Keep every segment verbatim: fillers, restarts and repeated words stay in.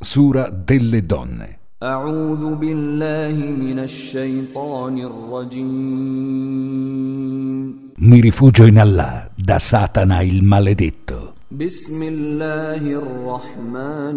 Sura delle donne. أعوذ بالله من الشيطان الرجيم. Mi rifugio in Allah da Satana il maledetto. بسم الله الرحمن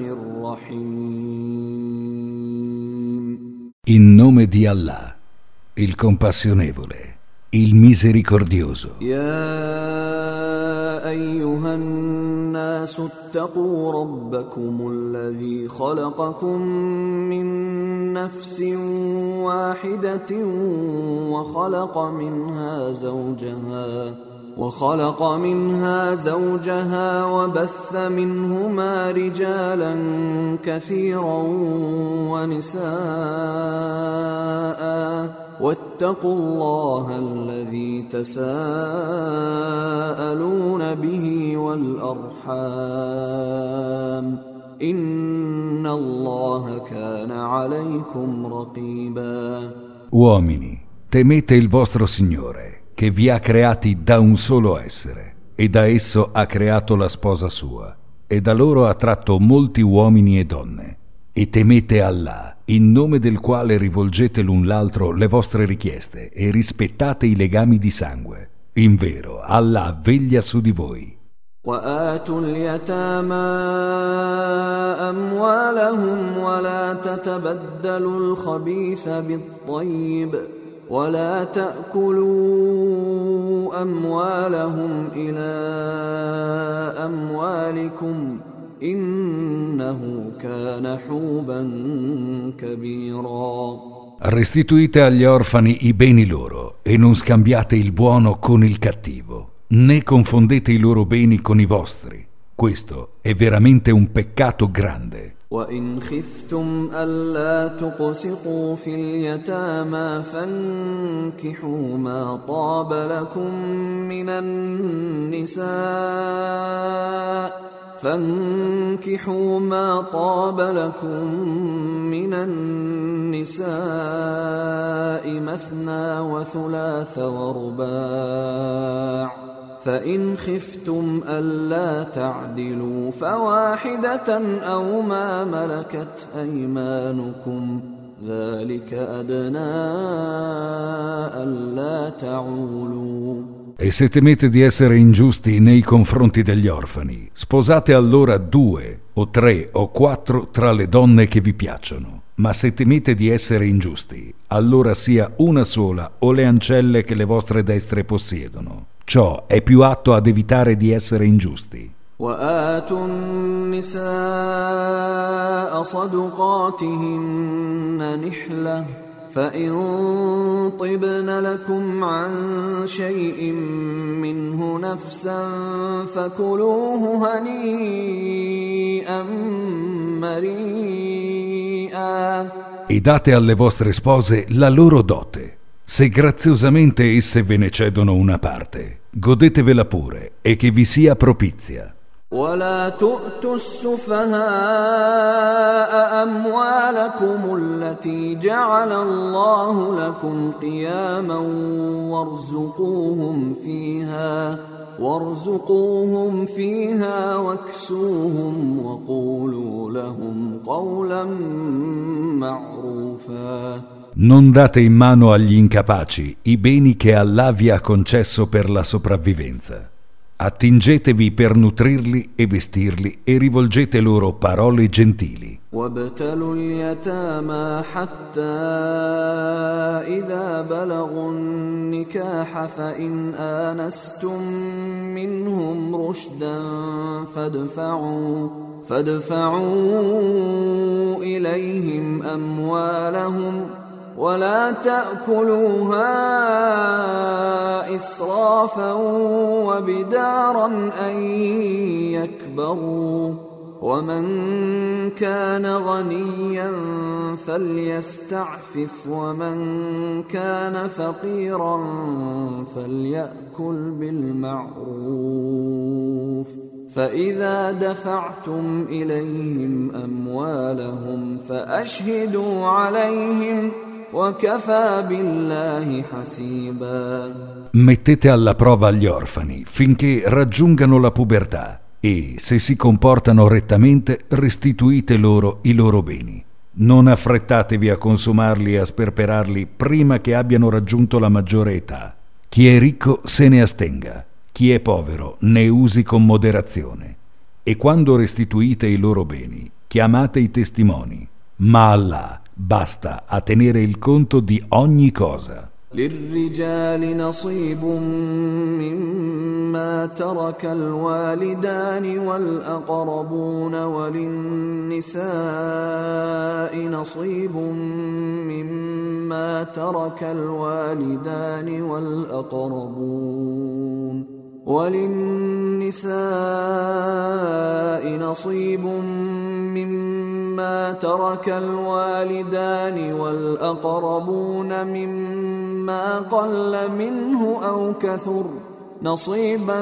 الرحيم. In nome di Allah, il compassionevole, il misericordioso. يا أيها الناس اتقوا ربكم الذي خلقكم من نفس واحدة وخلق منها زوجها وخلق منها زوجها وبث منهما رجالا كثيرا ونساء واتقوا الله الذي تساءلون به والأرحام إن الله كان عليكم رقيبا. Uomini, temete il vostro Signore, che vi ha creati da un solo essere, e da esso ha creato la sposa sua, e da loro ha tratto molti uomini e donne. E temete Allah, in nome del quale rivolgete l'un l'altro le vostre richieste e rispettate i legami di sangue. Invero, Allah veglia su di voi. وآتوا اليتامى أموالهم ولا تتبدلوا الخبيث بالطيب ولا تأكلوا أموالهم إلى أموالكم إنه كان حوبا كبيرا. Restituite agli orfani i beni loro e non scambiate il buono con il cattivo, né confondete i loro beni con i vostri. Questo è veramente un peccato grande. وإن خفتم ألا تقسطوا في اليتامى فانكحوا ما طاب لكم من النساء فانكحوا ما طاب لكم من النساء مثنى وثلاث ورباع فإن خفتم ألا تعدلوا فواحدة أو ما ملكت أيمانكم ذلك أدنى ألا تعولوا. E se temete di essere ingiusti nei confronti degli orfani, sposate allora due o tre o quattro tra le donne che vi piacciono. Ma se temete di essere ingiusti, allora sia una sola o le ancelle che le vostre destre possiedono. Ciò è più atto ad evitare di essere ingiusti. وآتوا النساء صدقاتهن نحلة فإن طبن لكم عن شيء منه نفسا فكلوه هنيئا مريئا. E date alle vostre spose la loro dote. Se graziosamente esse ve ne cedono una parte, godetevela pure e che vi sia propizia. ولا تؤتوا السفهاء أموالكم التي جعل الله لكم قياما وارزقوهم فيها وارزقوهم فيها واكسوهم وقولوا لهم قولا معروفا. Non date in mano agli incapaci i beni che Allah vi ha concesso per la sopravvivenza. Attingetevi per nutrirli e vestirli e rivolgete loro parole gentili. وابتلوا اليتامى حتى إذا بلغوا النكاح فإن آنستم منهم رشدا فادفعوا فادفعوا إليهم أموالهم ولا تأكلوها إسرافا وبدارا أن يكبروا ومن كان غنيا فليستعفف ومن كان فقيرا فليأكل بالمعروف فإذا دفعتم إليهم أموالهم فأشهدوا عليهم وكفى بالله حسيبا. Mettete alla prova gli orfani finché raggiungano la pubertà E, se si comportano rettamente, restituite loro i loro beni. Non affrettatevi a consumarli e a sperperarli prima che abbiano raggiunto la maggiore età. Chi è ricco se ne astenga, chi è povero ne usi con moderazione. E quando restituite i loro beni, chiamate i testimoni, ma Allah basta a tenere il conto di ogni cosa. للرجال نصيب مما ترك الوالدان والأقربون وللنساء نصيب مما ترك الوالدان والأقربون وللنساء نصيب مما ترك الوالدان والأقربون مما قل منه أو كثر نصيبا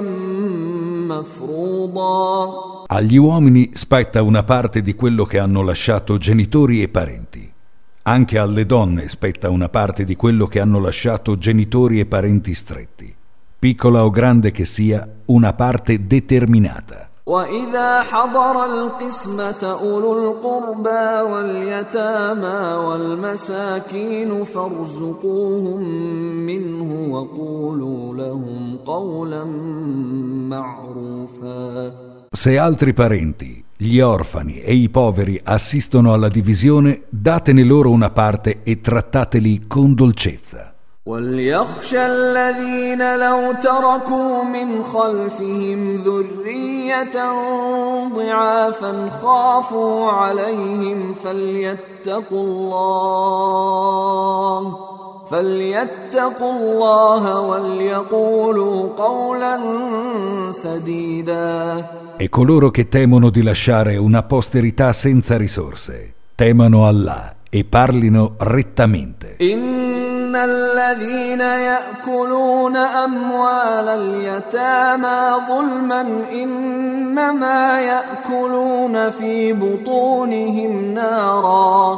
مفروضا. Agli uomini spetta una parte di quello che hanno lasciato genitori e parenti. Anche alle donne spetta una parte di quello che hanno lasciato genitori e parenti stretti. Piccola o grande che sia, una parte determinata. وَإِذَا حَضَرَ الْقِسْمَةَ أُولُو الْقُرْبَى وَالْيَتَامَى وَالْمَسَاكِينُ فَارْزُقُوهُم مِّنْهُ وَقُولُوا لَهُمْ قَوْلًا مَّعْرُوفًا. Se altri parenti, gli orfani e i poveri assistono alla divisione, datene loro una parte e trattateli con dolcezza. وَلْيَخْشَ الَّذِينَ لَوْ تَرَكُوا مِنْ خَلْفِهِمْ ذُرِّيَّةً ضِعَافًا خَافُوا عَلَيْهِمْ فَلْيَتَّقُوا اللَّهَ فَلْيَتَّقُوا اللَّهَ وَلْيَقُولُوا قَوْلًا سَدِيدًا. E coloro che temono di lasciare una posterità senza risorse, temano Allah e parlino rettamente. إن الذين يأكلون أموال اليتامى ظلما إنما يأكلون في بطونهم نارا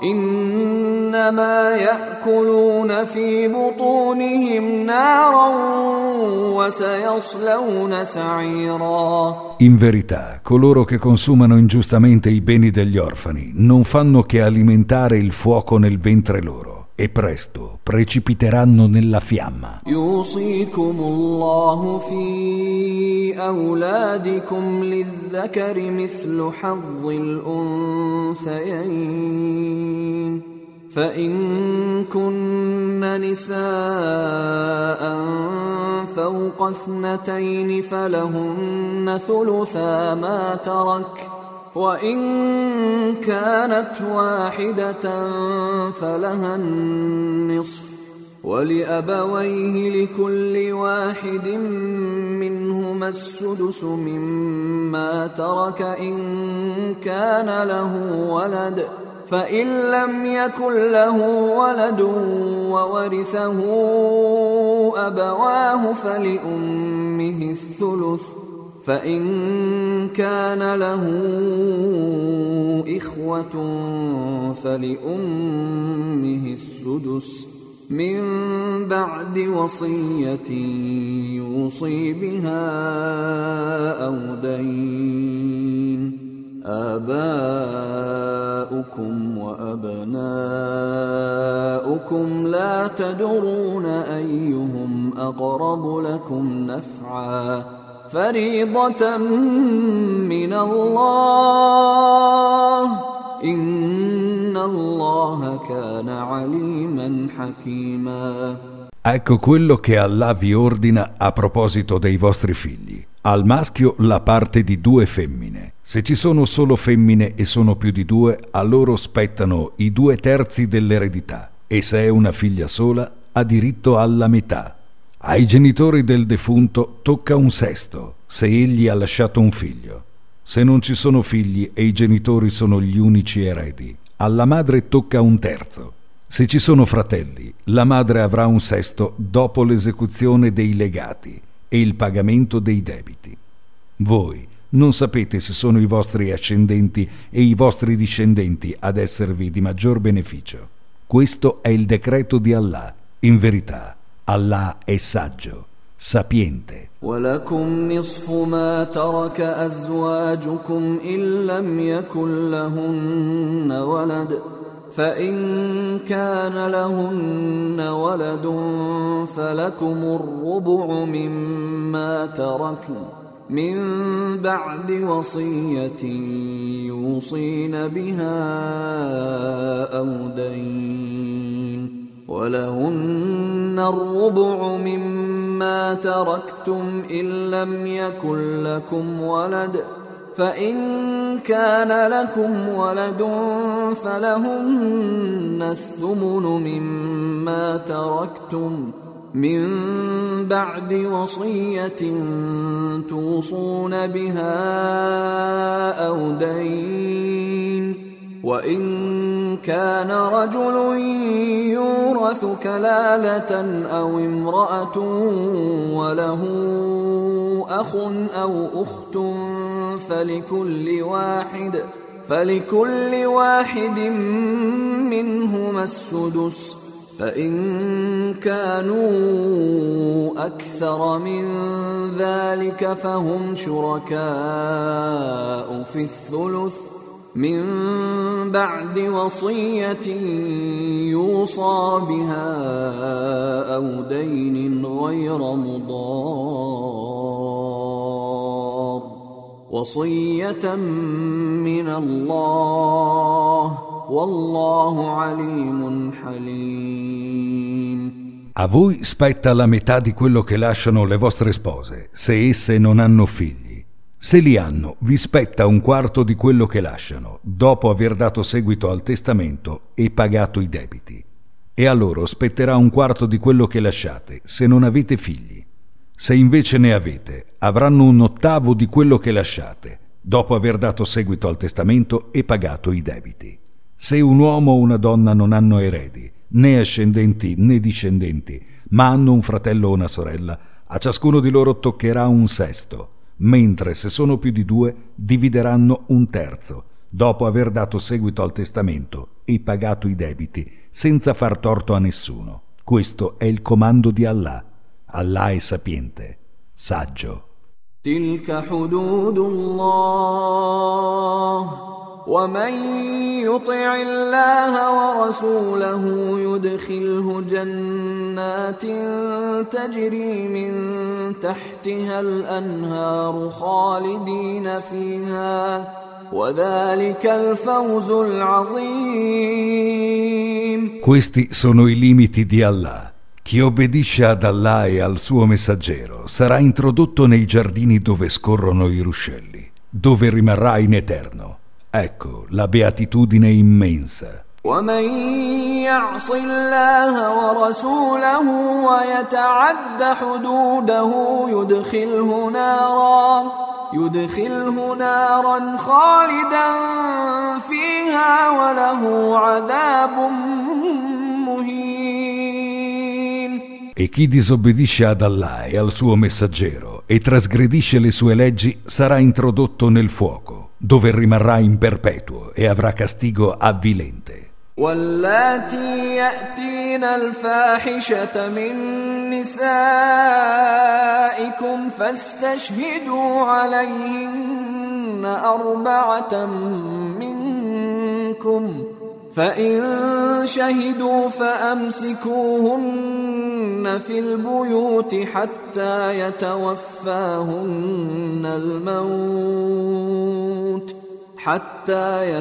إنما يأكلون في بطونهم نارا وسيصلون سعيرا. In verità, coloro che consumano ingiustamente i beni degli orfani non fanno che alimentare il fuoco nel ventre loro. E presto precipiteranno nella fiamma. يوصيكم الله في أولادكم للذكر مثل حظ الأنثيين فإن كن نساء فوق اثنتين فلهن ثلثا ما ترك وإن كانت واحدة فلها النصف ولأبويه لكل واحد منهما السدس مما ترك إن كان له ولد فإن لم يكن له ولد وورثه أبواه فلأمه الثلث فإن كان له إخوة فلأمه السدس من بعد وصية يوصي بها أو دين آباؤكم وأبناؤكم لا تدرون أيهم أقرب لكم نفعا فريضة من الله إن الله كان عليما حكيما. Ecco quello che Allah vi ordina a proposito dei vostri figli. Al maschio la parte di due femmine. Se ci sono solo femmine e sono più di due, a loro spettano i due terzi dell'eredità. E se è una figlia sola, ha diritto alla metà. Ai genitori del defunto tocca un sesto, se egli ha lasciato un figlio. Se non ci sono figli e i genitori sono gli unici eredi, alla madre tocca un terzo. Se ci sono fratelli, la madre avrà un sesto dopo l'esecuzione dei legati e il pagamento dei debiti. Voi non sapete se sono i vostri ascendenti e i vostri discendenti ad esservi di maggior beneficio. Questo è il decreto di Allah. In verità, Allah è saggio, sapiente. ولكم نصف ما ترك أزواجكم إن لم يكن لهن ولد فإن كان لهن ولد فلكم الربع مما تركن من بعد وصية يوصين بها أو دين ولهن الربع مما تركتم إن لم يكن لكم ولد فإن كان لكم ولد فلهن الثمن مما تركتم من بعد وصية توصون بها أو دين وإن كان رجل يورث كلالة أو امرأة وله أخ أو أخت فلكل واحد فلكل واحد منهما السدس فإن كانوا أكثر من ذلك فهم شركاء في الثلث من بعد وصية يوصى بها أو دين غير مضار وصية من الله والله عليم حليم. A voi spetta la metà di quello che lasciano le vostre spose, se esse non hanno figli. Se li hanno, vi spetta un quarto di quello che lasciano, dopo aver dato seguito al testamento e pagato i debiti. E a loro spetterà un quarto di quello che lasciate, se non avete figli. Se invece ne avete, avranno un ottavo di quello che lasciate, dopo aver dato seguito al testamento e pagato i debiti. Se un uomo o una donna non hanno eredi, né ascendenti né discendenti, ma hanno un fratello o una sorella, a ciascuno di loro toccherà un sesto, mentre se sono più di due divideranno un terzo, dopo aver dato seguito al testamento e pagato i debiti, senza far torto a nessuno. Questo è il comando di Allah. Allah è sapiente, saggio. تلك حدود الله ومن يطع الله ورسوله يدخله جنات تجري من تحتها الأنهار خالدين فيها وذلك الفوز العظيم. Questi sono i limiti di Allah. Chi obbedisce ad Allah e al suo messaggero sarà introdotto nei giardini dove scorrono i ruscelli, dove rimarrà in eterno. Ecco la beatitudine immensa. ومن يعص الله ورسوله ويتعد حدوده يدخله نارا يدخله نارا خالدا فيها وله عذاب مهين. E chi disobbedisce ad Allah e al suo messaggero e trasgredisce le sue leggi sarà introdotto nel fuoco, dove rimarrà in perpetuo e avrà castigo avvilente. واللاتي يأتين الفاحشة من نسائكم فاستشهدوا عليهن أربعة منكم فإن شهدوا فأمسكوهن في البيوت حتى يتوفاهن الموت حتى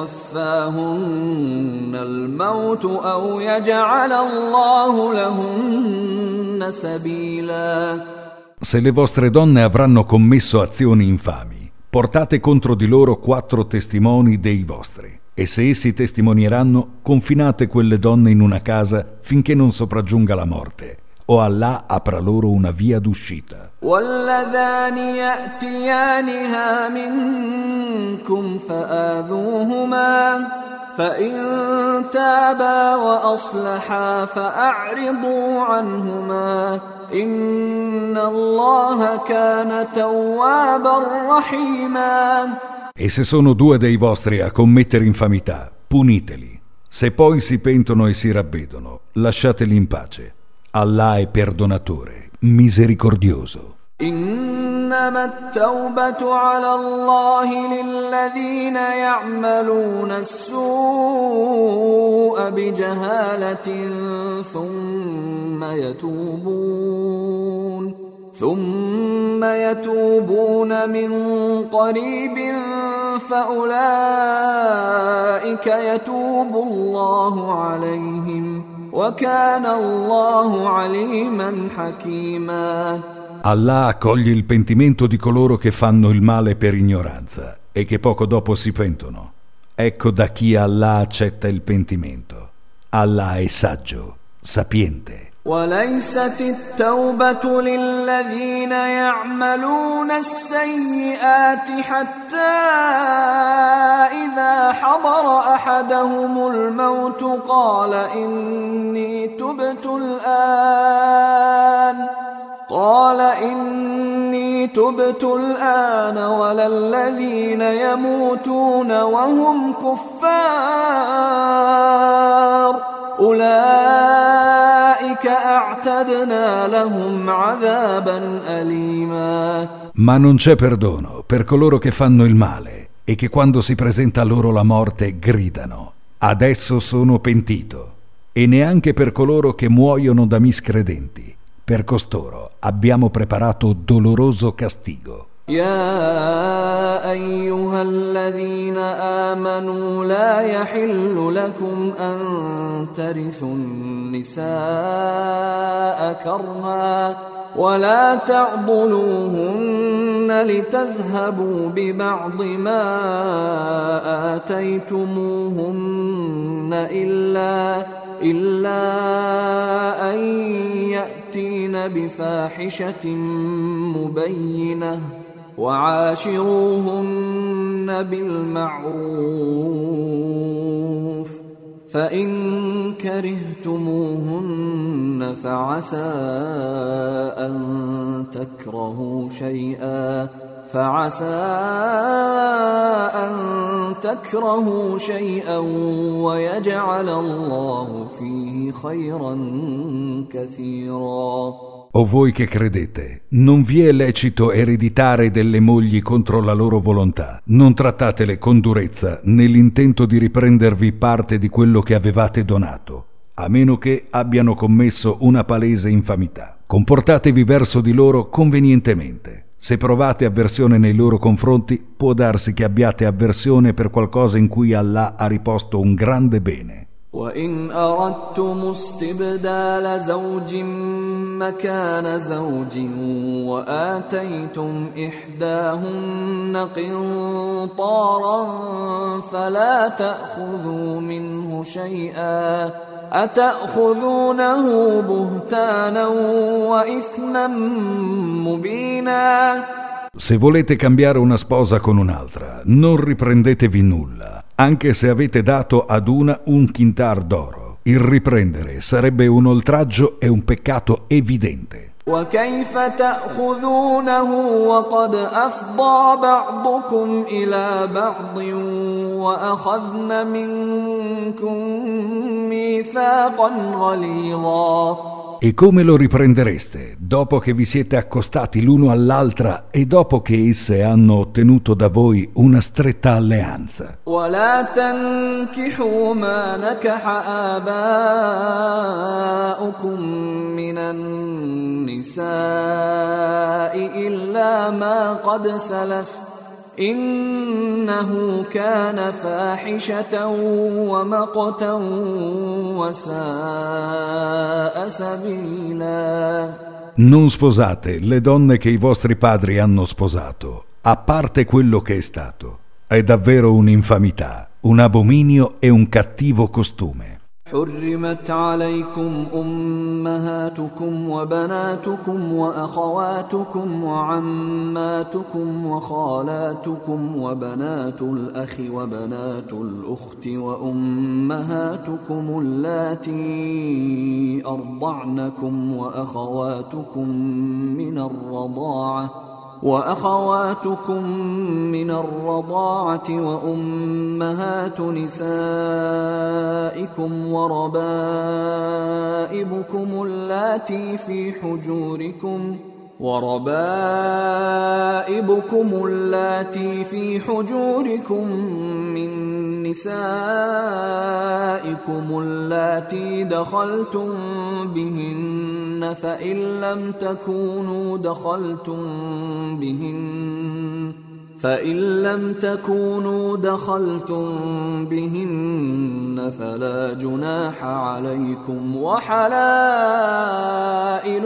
يتوفاهن الموت أو يجعل الله لهن سبيلا. Se le vostre donne avranno commesso azioni infami, portate contro di loro quattro testimoni dei vostri. E se essi testimonieranno, confinate quelle donne in una casa finché non sopraggiunga la morte, o Allah apra loro una via d'uscita. واللذان يأتيانها منكم فآذوهما فإن تابا وأصلحا فأعرضوا عنهما إن الله كان توابا رحيما. E se sono due dei vostri a commettere infamità, puniteli. Se poi si pentono e si ravvedono, lasciateli in pace. Allah è perdonatore, misericordioso. إنما التوبة على الله للذين يعملون السوء بجهالة ثم يتوبون ثم يتوبون من قريب فأولئك يتوب الله عليهم وكان الله عليما حكيما. Allah accoglie il pentimento di coloro che fanno il male per ignoranza e che poco dopo si pentono. Ecco da chi Allah accetta il pentimento. Allah è saggio, sapiente. وليست التوبة للذين يعملون السيئات حتى إذا حضر أحدهم الموت قال إني تبت الآن قال إني تبت الآن ولا الذين يموتون وهم كفار أولئك أعتدنا لهم عذابا أليما. Ma non c'è perdono per coloro che fanno il male e che quando si presenta loro la morte gridano adesso sono pentito, e neanche per coloro che muoiono da miscredenti. Per costoro abbiamo preparato doloroso castigo. يا أيها الذين آمنوا لا يحل لكم أن ترثوا النساء كرها ولا تعضلوهن لتذهبوا ببعض ما آتيتموهن إلا إلا أن يأتين بفاحشة مبينة وعاشروهن بالمعروف فإن كرهتموهن فعسى أن تكرهوا شيئا فعسى أن تكرهوا شيئا ويجعل الله فيه خيرا كثيرا. O voi che credete, non vi è lecito ereditare delle mogli contro la loro volontà. Non trattatele con durezza nell'intento di riprendervi parte di quello che avevate donato, a meno che abbiano commesso una palese infamità. Comportatevi verso di loro convenientemente. Se provate avversione nei loro confronti, può darsi che abbiate avversione per qualcosa in cui Allah ha riposto un grande bene. وإن أردتم استبدال زوج مكان زوج وآتيتم إحداهن قنطارا فلا تأخذوا منه شيئا أتأخذونه بهتانا وإثما مبينا. Se volete cambiare una sposa con un'altra, non riprendetevi nulla, anche se avete dato ad una un quintar d'oro. Il riprendere sarebbe un oltraggio e un peccato evidente. وكيف تأخذونه وقد أفضى بعضكم إلى بعض وأخذن منكم ميثاقا غليظا. E come lo riprendereste dopo che vi siete accostati l'uno all'altra e dopo che esse hanno ottenuto da voi una stretta alleanza? ولا تنكحوا ما نكح آباؤكم من النساء إلا ما قد سلف إنه كان فاحشة ومقتا وساء سبيلا. Non sposate le donne che i vostri padri hanno sposato, a parte quello che è stato. È davvero un'infamità, un abominio e un cattivo costume. حرمت عليكم أمهاتكم وبناتكم وأخواتكم وعماتكم وخالاتكم وبنات الأخ وبنات الأخت وأمهاتكم اللاتي أرضعنكم وأخواتكم من الرضاعة وأخواتكم من الرضاعة وأمهات نسائكم وربائبكم اللاتي في حجوركم وربائبكم اللاتي في حجوركم من نسائكم اللاتي دخلتم بهن فإن لم تكونوا دخلتم بهن فإن لم تكونوا دخلتم بهن فلا جناح عليكم وحلائل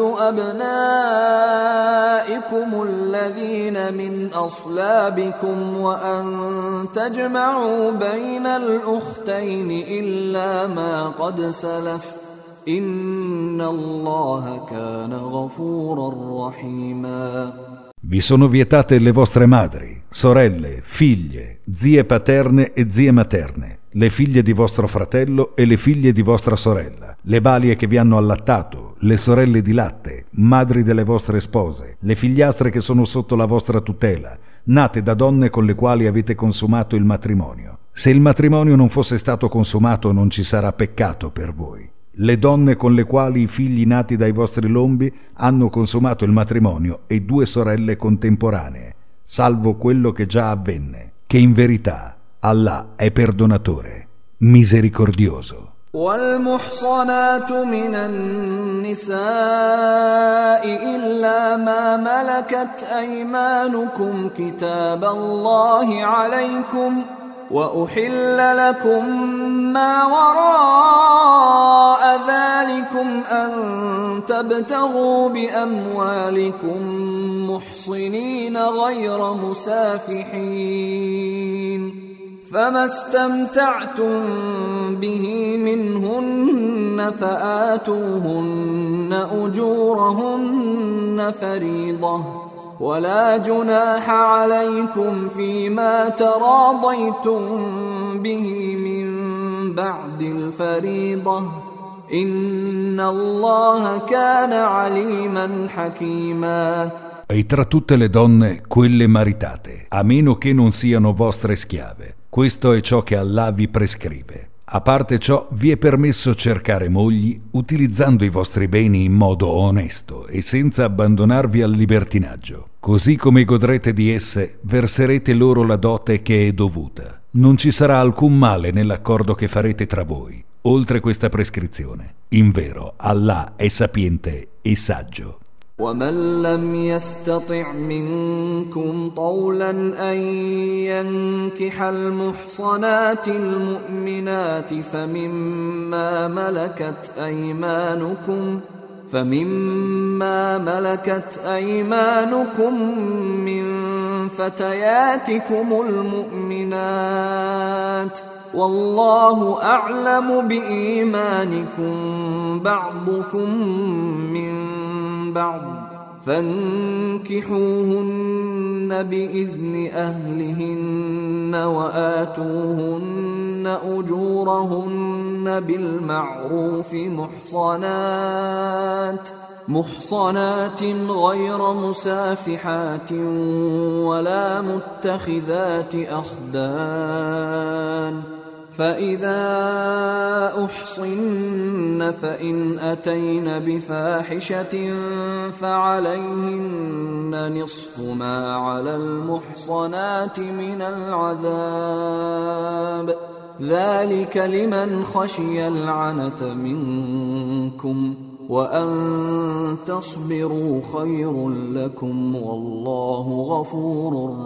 أبنائكم الذين من أصلابكم وأن تجمعوا بين الأختين إلا ما قد سلف إن الله كان غفورا رحيما. Vi sono vietate le vostre madri, sorelle, figlie, zie paterne e zie materne, le figlie di vostro fratello e le figlie di vostra sorella, le balie che vi hanno allattato, le sorelle di latte, madri delle vostre spose, le figliastre che sono sotto la vostra tutela, nate da donne con le quali avete consumato il matrimonio. Se il matrimonio non fosse stato consumato non ci sarà peccato per voi. Le donne con le quali i figli nati dai vostri lombi hanno consumato il matrimonio e due sorelle contemporanee, salvo quello che già avvenne, che in verità Allah è perdonatore, misericordioso. والمحصنات من النساء إلا ما ملكت أيمانكم كتاب الله عليكم وأحل لكم ما وراء ذلكم أن تبتغوا بأموالكم محصنين غير مسافحين فما استمتعتم به منهن فآتوهن أجورهن فريضة ولا جناح عليكم فيما تراضيتم به من بعد الفريضة إن الله كان عليما حكيما. E tra tutte le donne quelle maritate, a meno che non siano vostre schiave. Questo è ciò che Allah vi prescrive. A parte ciò, vi è permesso cercare mogli utilizzando i vostri beni in modo onesto e senza abbandonarvi al libertinaggio. Così come godrete di esse, verserete loro la dote che è dovuta. Non ci sarà alcun male nell'accordo che farete tra voi, oltre questa prescrizione. Invero, Allah è sapiente e saggio. ومن لم يستطع منكم طولا أن ينكح المحصنات المؤمنات فمما ملكت أيمانكم فمما ملكت أيمانكم من فتياتكم المؤمنات والله أعلم بإيمانكم بعضكم من بعض فانكحوهن بإذن أهلهن وآتوهن أجورهن بالمعروف محصنات محصنات غير مسافحات ولا متخذات أخدان فإذا أحصن فإن أتين بفاحشة فعليهن نصف ما على المحصنات من العذاب ذلك لمن خشي العنة منكم وأن تصبروا خير لكم والله غفور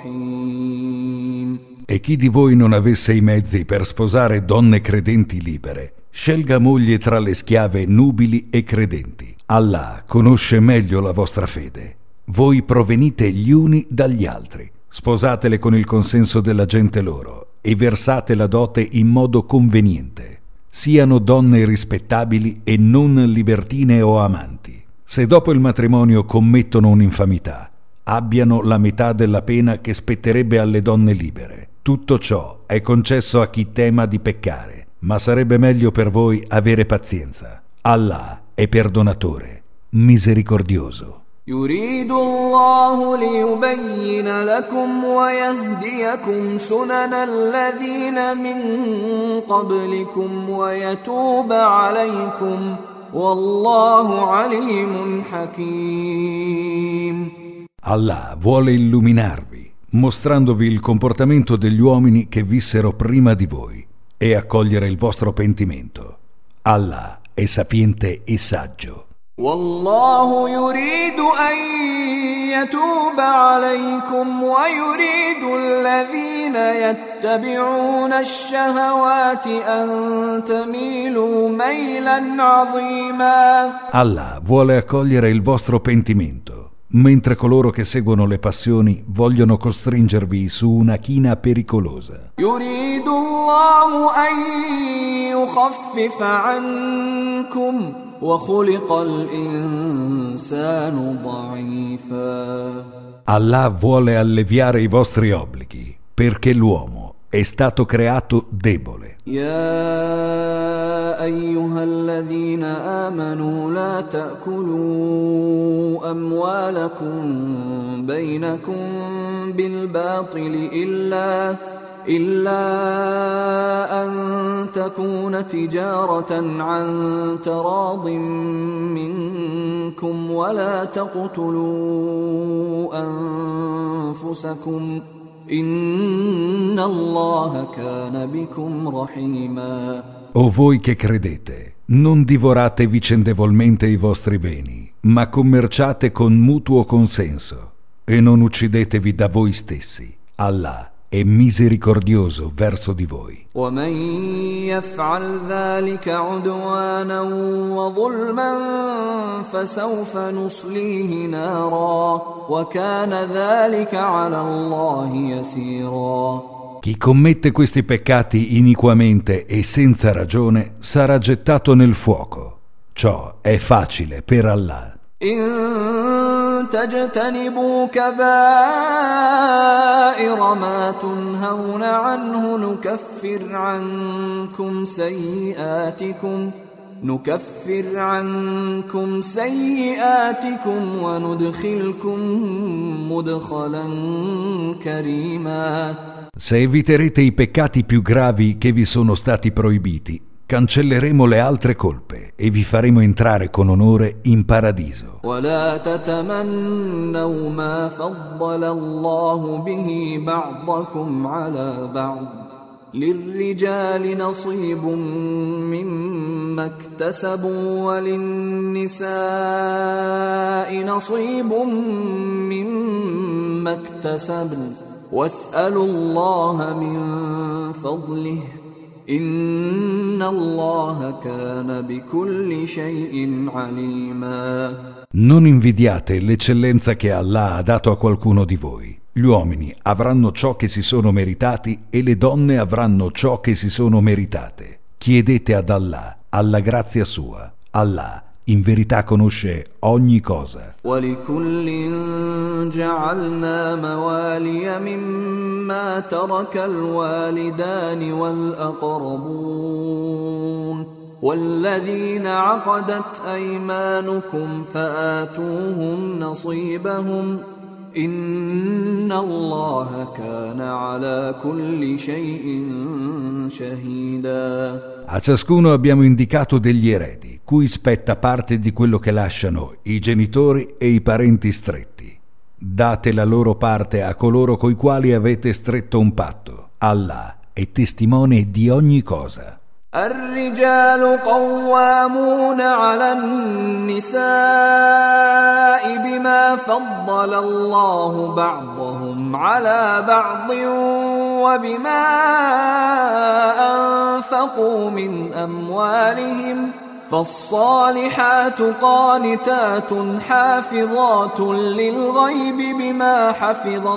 رحيم. E chi di voi non avesse i mezzi per sposare donne credenti libere, scelga moglie tra le schiave nubili e credenti. Allah conosce meglio la vostra fede. Voi provenite gli uni dagli altri. Sposatele con il consenso della gente loro e versate la dote in modo conveniente. Siano donne rispettabili e non libertine o amanti. Se dopo il matrimonio commettono un'infamità, abbiano la metà della pena che spetterebbe alle donne libere. Tutto ciò è concesso a chi tema di peccare, ma sarebbe meglio per voi avere pazienza. Allah è perdonatore, misericordioso. يريد الله ليبين لكم ويهديكم سنن الذين من قبلكم ويتوب عليكم والله عليم حكيم. Allah vuole illuminarvi, mostrandovi il comportamento degli uomini che vissero prima di voi e accogliere il vostro pentimento. Allah è sapiente e saggio. والله يريد أن يتوب عليكم ويريد الذين يتبعون الشهوات أن تميلوا ميلا عظيما. Allah vuole accogliere il vostro pentimento, mentre coloro che seguono le passioni vogliono costringervi su una china pericolosa. يريد الله أن يخفف عنكم وخلق الإنسان ضعيفا. Allah vuole alleviare i vostri obblighi, perché l'uomo è stato creato debole. يا أيها الذين آمنوا لا تأكلوا أموالكم بينكم بالباطل إلا إلا أن تكون تجارة عن تراض منكم ولا تقتلوا أنفسكم إن الله كان بكم رحيما. O voi che credete, non divorate vicendevolmente i vostri beni, ma commerciate con mutuo consenso e non uccidetevi da voi stessi. Allah è misericordioso verso di voi. ومن يفعل ذلك عدوانا وظلما فسوف نصليه نارا وكان ذلك على الله يسيرا. Chi commette questi peccati iniquamente e senza ragione sarà gettato nel fuoco. Ciò è facile per Allah. إن تجتنبوا كبائر ما تنهون عنه نكفر عنكم سيئاتكم نكفر عنكم سيئاتكم وندخلكم مدخلا كريما. Se eviterete i peccati più gravi che vi sono stati proibiti, cancelleremo le altre colpe e vi faremo entrare con onore in paradiso. ولا تتمنوا ما فضل الله به بعضكم على بعض للرجال نصيب مما اكتسبوا وللنساء نصيب مما اكتسبن واسألوا الله من فضله إن الله كان بكل شيء عليما. Non invidiate l'eccellenza che Allah ha dato a qualcuno di voi. Gli uomini avranno ciò che si sono meritati e le donne avranno ciò che si sono meritate. Chiedete ad Allah, alla grazia sua. Allah in verità conosce ogni cosa. وَلِكُلٍّ جَعَلْنَا مَوَالِيَ مِمَّا تَرَكَ الْوَالِدَانِ وَالْأَقْرَبُونَ وَالَّذِينَ عَقَدَتْ أَيْمَانُكُمْ فَآتُوهُمْ نَصِيبَهُمْ إِنَّ اللَّهَ كَانَ عَلَى كُلِّ شَيْءٍ شَهِيدًا. A ciascuno abbiamo indicato degli eredi, cui spetta parte di quello che lasciano i genitori e i parenti stretti. Date la loro parte a coloro coi quali avete stretto un patto. Allah è testimone di ogni cosa. الرجال قوامون على النساء بما فضل الله بعضهم على بعض وبما أنفقوا من أموالهم فالصالحات قانتات حافظات للغيب بما حفظ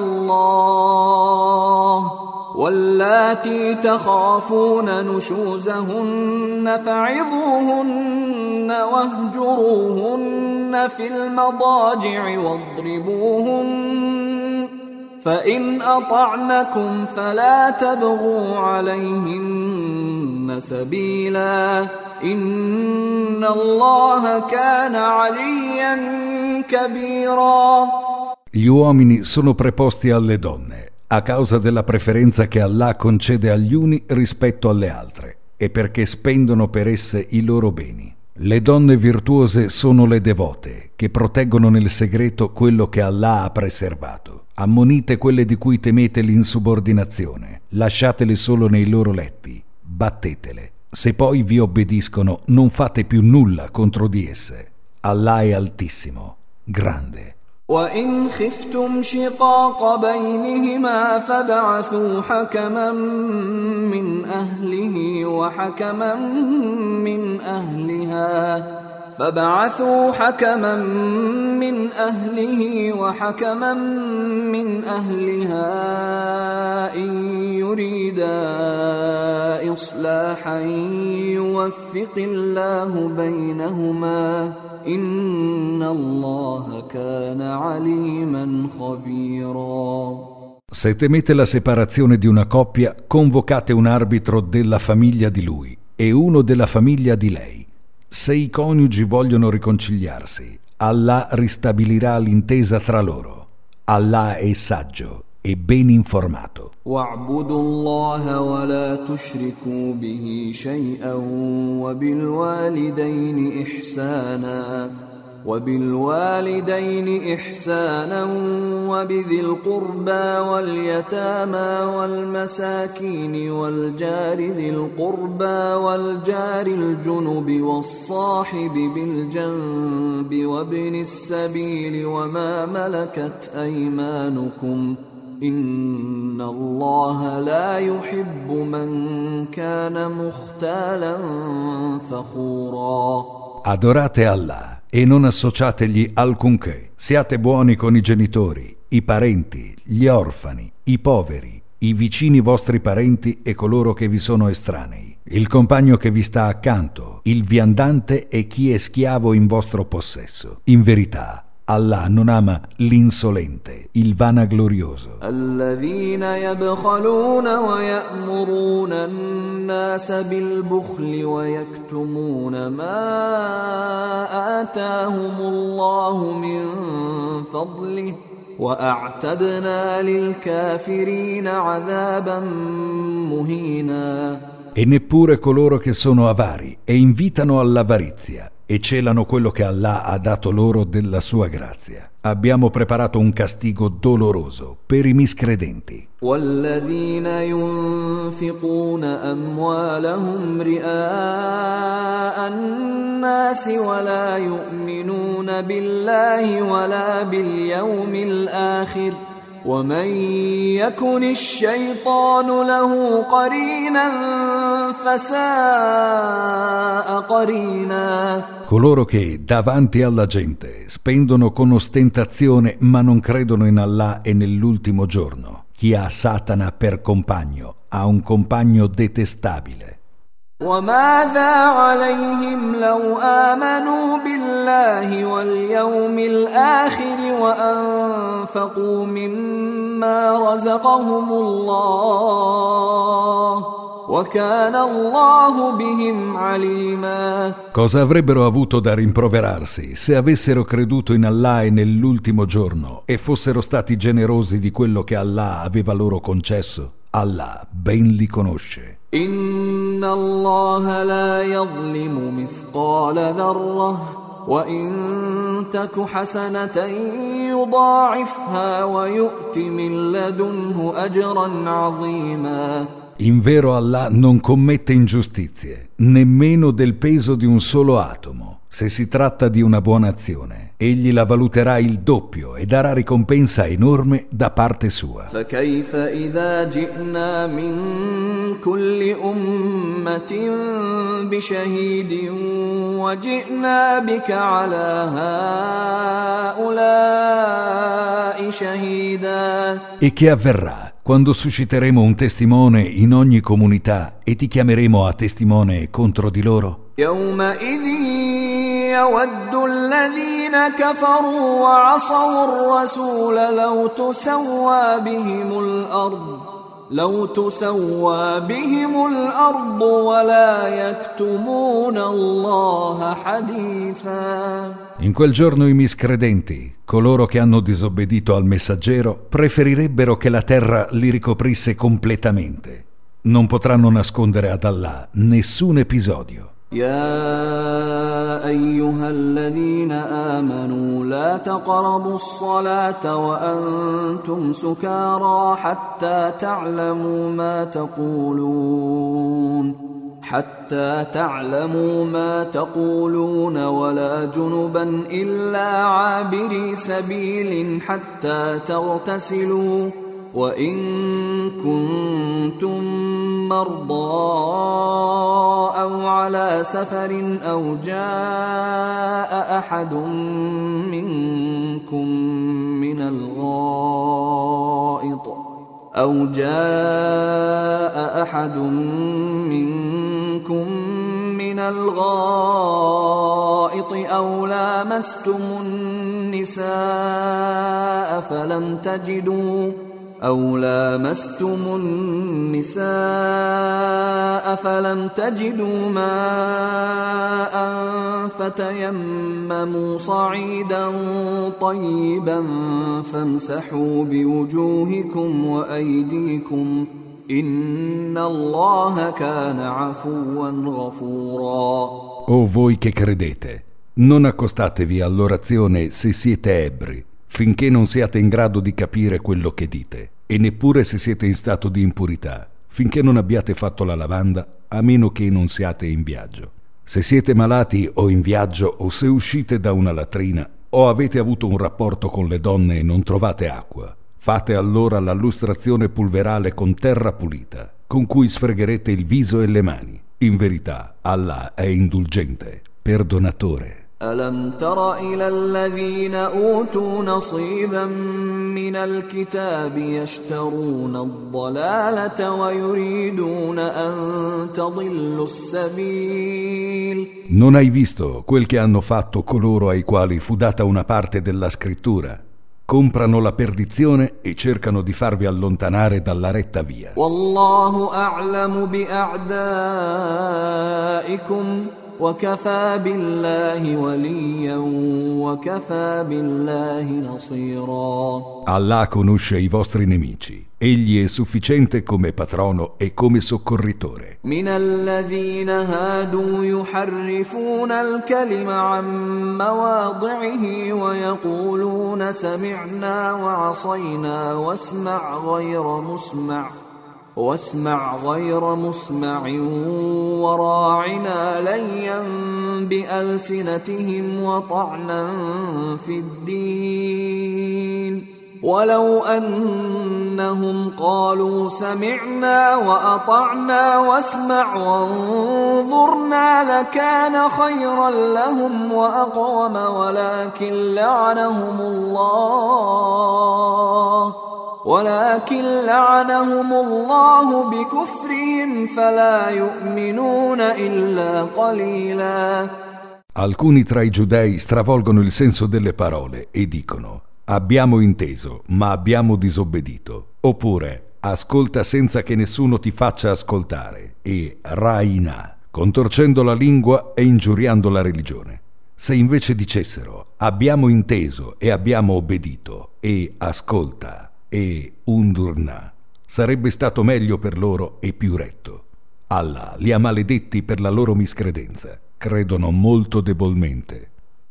الله واللاتي تخافون نشوزهن فعظوهن واهجروهن في المضاجع واضربوهن فإن أطعنكم فلا تبغوا عليهن سبيلا إن الله كان عليا كبيرا. Gli uomini sono preposti alle donne a causa della preferenza che Allah concede agli uni rispetto alle altre e perché spendono per esse i loro beni. Le donne virtuose sono le devote, che proteggono nel segreto quello che Allah ha preservato. Ammonite quelle di cui temete l'insubordinazione, lasciatele solo nei loro letti, battetele. Se poi vi obbediscono, non fate più nulla contro di esse. Allah è altissimo, grande. وإن خفتم شقاق بينهما فابعثوا حكما من أهله وحكما من أهلها فبعثوا حكما من أهله وحكما من أهلها إن يريدا إصلاحا يوفق الله بينهما إن الله كان عليما خبيرا. Se temete la separazione di una coppia, convocate un arbitro della famiglia di lui e uno della famiglia di lei. Se i coniugi vogliono riconciliarsi, Allah ristabilirà l'intesa tra loro. Allah è saggio e ben informato. واعبدوا الله ولا تشركوا به شيئا وبالوالدين إحسانا وبالوالدين إحسانا وبذي القربى واليتامى والمساكين والجار ذي القربى والجار الجنب والصاحب بالجنب وابن السبيل وما ملكت أيمانكم إن الله لا يحب من كان مختالا فخورا. Adorate Allah e non associategli alcunché. Siate buoni con i genitori, i parenti, gli orfani, i poveri, i vicini vostri parenti e coloro che vi sono estranei, il compagno che vi sta accanto, il viandante e chi è schiavo in vostro possesso. In verità, Allah non ama l'insolente, il vanaglorioso. الذين يبخلون ويأمرون الناس بالبخل ويكتمون ما آتاهم الله من فضله وأعتدنا للكافرين عذابا مهينا. E neppure coloro che sono avari e invitano all'avarizia e celano quello che Allah ha dato loro della sua grazia. Abbiamo preparato un castigo doloroso per i miscredenti. والذين ينفقون أموالهم رئاء الناس ولا يؤمنون بالله ولا باليوم الآخر ومن يكن الشيطان له قرينا فساء قرينا. Coloro che davanti alla gente spendono con ostentazione ma non credono in Allah e nell'ultimo giorno. Chi ha Satana per compagno ha un compagno detestabile. وماذا عليهم لو آمنوا بالله واليوم الآخر وأنفقوا مما رزقهم الله وكان الله بهم عليما. Cosa avrebbero avuto da rimproverarsi se avessero creduto in Allah e nell'ultimo giorno e fossero stati generosi di quello che Allah aveva loro concesso? Allah ben li conosce. إن الله لا يظلم مثقال ذرة وإن تك حسنة يضاعفها ويؤت من لدنه أجرا عظيما. In vero Allah non commette ingiustizie, nemmeno del peso di un solo atomo. Se si tratta di una buona azione, egli la valuterà il doppio e darà ricompensa enorme da parte sua. فكيف إذا جئنا من كل أمة بشهيد وجئنا بك على هؤلاء شهيدا. E che avverrà quando susciteremo un testimone in ogni comunità e ti chiameremo a testimone contro di loro? يومئذ يود الذين كفروا وعصوا الرسول لو تسوى بهم الأرض لو تسوى بهم الأرض ولا يكتمون الله حديثا. In quel giorno i miscredenti, coloro che hanno disobbedito al messaggero, preferirebbero che la terra li ricoprisse completamente. Non potranno nascondere ad Allah nessun episodio. يا أيها الذين آمنوا لا تقربوا الصلاة وأنتم سكارى حتى تعلموا ما تقولون حتى تعلموا ما تقولون ولا جنبا إلا عابري سبيل حتى تغتسلوا وإن كنتم مرضى أو على سفر أو جاء أحد منكم من الغائط أو جاء أحد منكم من الغائط أو لامستم النساء فلم تجدوا أو لامستم النساء فلم تجدوا ماء فتيمموا صعيدا طيبا فامسحوا بوجوهكم وأيديكم إن الله كان عفوا غفورا. O voi che credete, non accostatevi all'orazione se siete ebbri, finché non siate in grado di capire quello che dite, e neppure se siete in stato di impurità, finché non abbiate fatto la lavanda, a meno che non siate in viaggio. Se siete malati o in viaggio, o se uscite da una latrina, o avete avuto un rapporto con le donne e non trovate acqua, fate allora la lustrazione pulverale con terra pulita, con cui sfregherete il viso e le mani. In verità, Allah è indulgente, perdonatore. ألم تر إلى الذين أوتوا نصيبا من الكتاب يشترون الضلالة ويريدون أن تضلوا السبيل. Non hai visto quel che hanno fatto coloro ai quali fu data una parte della scrittura? Comprano la perdizione e cercano di farvi allontanare dalla retta via. والله أعلم بأعدائكم وكفى بالله وليا وكفى بالله نصيرا. Allah conosce i vostri nemici. Egli è sufficiente come patrono e come soccorritore. من الذين هادوا يحرفون الكلم عن مواضعه ويقولون سمعنا وعصينا واسمع غير مسمع واسمع غير مسمع وراعنا ليا بألسنتهم وطعنا في الدين ولو أنهم قالوا سمعنا وأطعنا واسمع وانظرنا لكان خيرا لهم وأقوم ولكن لعنهم الله ولكن لعنهم الله بكفرهم فلا يؤمنون إلا قليلا. Alcuni tra i giudei stravolgono il senso delle parole e dicono: abbiamo inteso, ma abbiamo disobbedito. Oppure ascolta senza che nessuno ti faccia ascoltare, e raina, contorcendo la lingua e ingiuriando la religione. Se invece dicessero abbiamo inteso e abbiamo obbedito, e ascolta e undurna, sarebbe stato meglio per loro e più retto. Allah li ha maledetti per la loro miscredenza. Credono molto debolmente.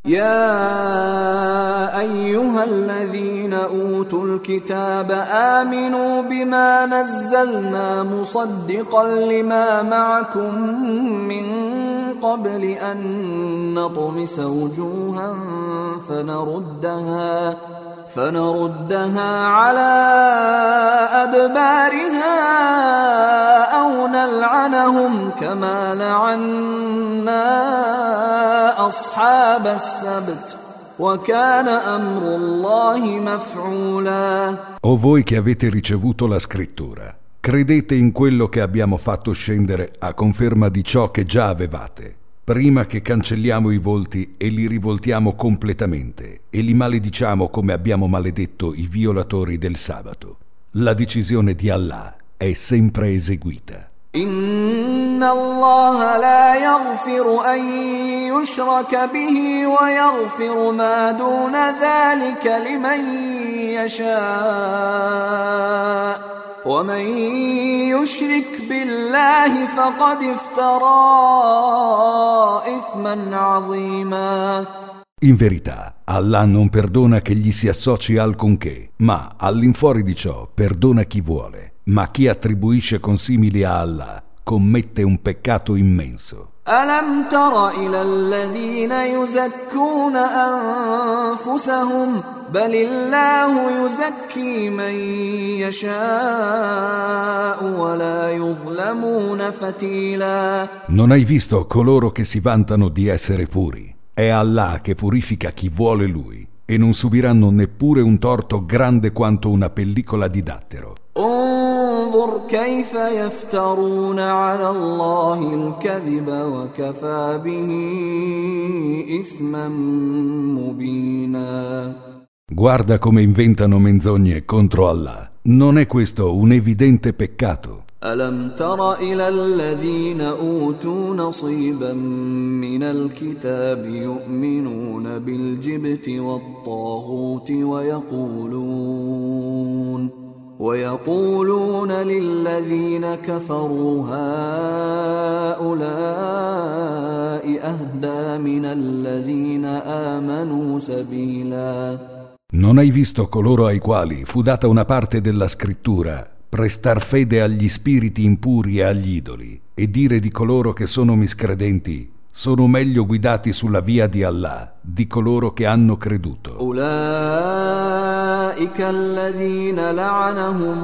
يا أيها الذين أوتوا الكتاب آمنوا بما نزلنا مصدقا لما معكم من قبل أن نطمس وجوها فنردها فنردها على أدبارها أو نلعنهم كما لعنا أصحاب السبت وكان أمر الله مفعولا. O voi che avete ricevuto la scrittura, credete in quello che abbiamo fatto scendere a conferma di ciò che già avevate, prima che cancelliamo i volti e li rivoltiamo completamente e li malediciamo come abbiamo maledetto i violatori del sabato. La decisione di Allah è sempre eseguita. Inna Allah la yaghfiru an yushraka bihi wa yaghfiru ma duna dhalika liman yasha wa man yushrik billahi faqad iftara ithman 'azima. In verità, Allah non perdona che gli si associ alcunché, ma all'infuori di ciò perdona chi vuole. Ma chi attribuisce consimili a Allah commette un peccato immenso. Alam tara ila alladhina yuzakkuna anfusahum balillahu yuzakki man yasha'u wa la yuzlamuna fatila. Non hai visto coloro che si vantano di essere puri? È Allah che purifica chi vuole Lui, e non subiranno neppure un torto grande quanto una pellicola di dattero. انظر كيف يفترون على الله الكذب وكفى به إثما مبينا. Guarda come inventano menzogne contro Allah. Non è questo un evidente peccato? ألم تر إلى الذين أوتوا نصيبا من الكتاب يؤمنون بالجبت والطاغوت ويقولون ويقولون للذين كفروا هؤلاء أهدى من الذين آمنوا سبيلا. Non hai visto coloro ai quali fu data una parte della scrittura prestar fede agli spiriti impuri e agli idoli e dire di coloro che sono miscredenti sono meglio guidati sulla via di Allah di coloro che hanno creduto. أولئك الذين لعنهم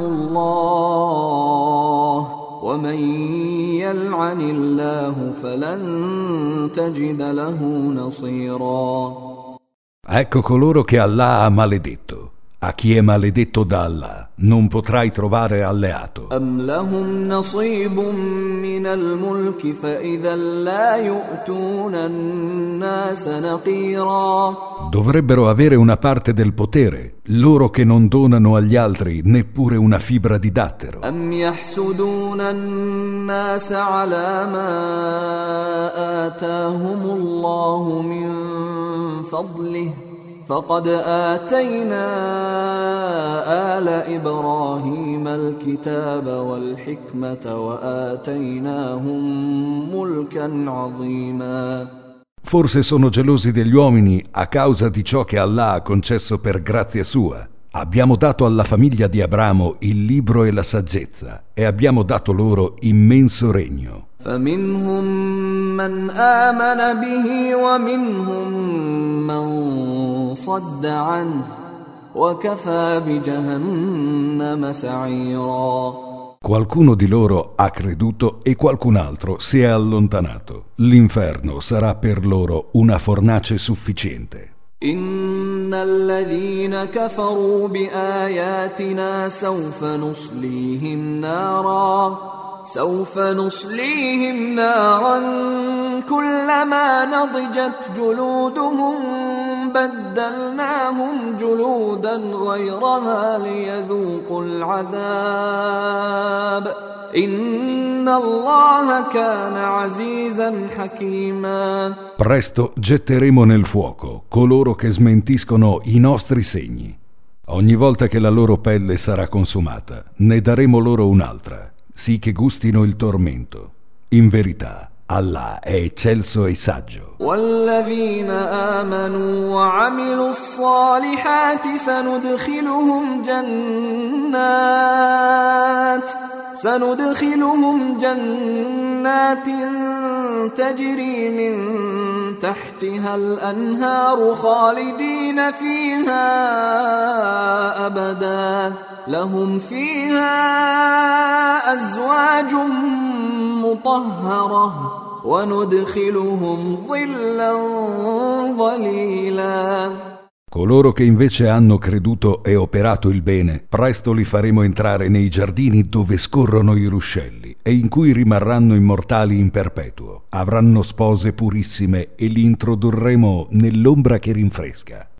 الله ومن يلعن الله فلن تجد له نصيرا. Ecco coloro che Allah ha maledetto. A chi è maledetto da Allah non potrai trovare alleato. أم لهم نصيب من الملك فإذا لا يؤتون الناس نقيرا. Dovrebbero avere una parte del potere, loro che non donano agli altri neppure una fibra di dattero. أم يحسدون الناس على ما آتاهم الله من فضله فقد آتينا آل إبراهيم الكتاب والحكمة وآتيناهم ملكا عظيما. Forse sono gelosi degli uomini a causa di ciò che Allah ha concesso per grazia sua. Abbiamo dato alla famiglia di Abramo il libro e la saggezza e abbiamo dato loro immenso regno. فمنهم من آمن به ومنهم من صد عنه وكفى بجهنم سعيرا. Qualcuno di loro ha creduto e qualcun altro si è allontanato. L'inferno sarà per loro una fornace sufficiente. إن الذين كفروا بآياتنا سوف نصليهم نارا سوف نصليهم نارا كلما نضجت جلودهم بدلناهم جلودا غيرها ليذوقوا العذاب إن الله كان عزيزا حكيما. Presto getteremo nel fuoco coloro che smentiscono i nostri segni. Ogni volta che la loro pelle sarà consumata, ne daremo loro un'altra, sì che gustino il tormento. In verità, Allah è eccelso e saggio. والذين آمنوا وعملوا الصالحات سندخلهم جنات سندخلهم جنات تجري من تحتها الأنهار خالدين فيها أبدا لهم فيها أزواج مطهرة وندخلهم ظلا ظليلا. Coloro che invece hanno creduto e operato il bene, presto li faremo entrare nei giardini dove scorrono i ruscelli e in cui rimarranno immortali in perpetuo. Avranno spose purissime e li introdurremo nell'ombra che rinfresca.